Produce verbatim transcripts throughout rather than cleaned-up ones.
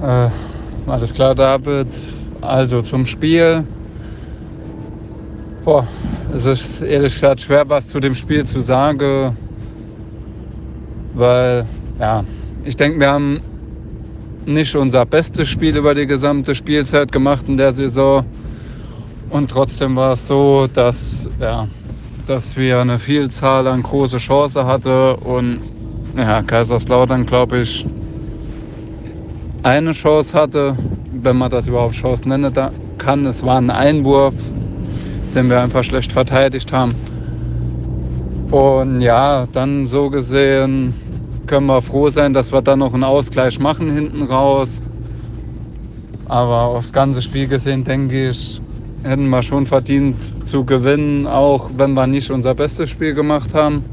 Äh, alles klar, David. Also zum Spiel. Boah, es ist ehrlich gesagt schwer, was zu dem Spiel zu sagen, weil, ja, ich denke, wir haben nicht unser bestes Spiel über die gesamte Spielzeit gemacht in der Saison. Und trotzdem war es so, dass, ja, dass wir eine Vielzahl an große Chancen hatten und ja, Kaiserslautern, glaube ich, eine Chance hatte, wenn man das überhaupt Chance nennen kann. Es war ein Einwurf, den wir einfach schlecht verteidigt haben. Und ja, dann so gesehen können wir froh sein, dass wir dann noch einen Ausgleich machen hinten raus. Aber aufs ganze Spiel gesehen, denke ich, hätten wir schon verdient zu gewinnen, auch wenn wir nicht unser bestes Spiel gemacht haben.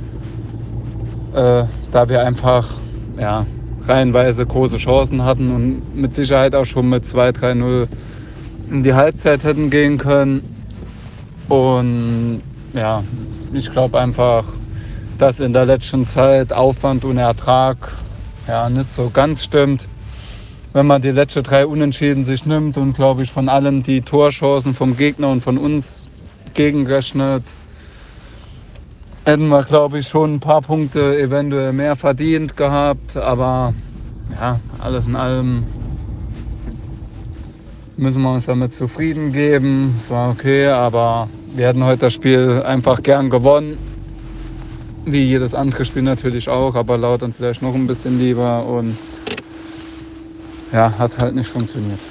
Äh, da wir einfach ja, reihenweise große Chancen hatten und mit Sicherheit auch schon mit zwei drei null in die Halbzeit hätten gehen können. Und ja, ich glaube einfach, dass in der letzten Zeit Aufwand und Ertrag ja, nicht so ganz stimmt. Wenn man die letzten drei Unentschieden sich nimmt und, glaube ich, von allen die Torchancen vom Gegner und von uns gegenrechnet, hätten wir, glaube ich, schon ein paar Punkte eventuell mehr verdient gehabt. Aber ja, alles in allem müssen wir uns damit zufrieden geben. Es war okay, aber wir hätten heute das Spiel einfach gern gewonnen. Wie jedes andere Spiel natürlich auch, aber Lautern vielleicht noch ein bisschen lieber. Und ja, hat halt nicht funktioniert.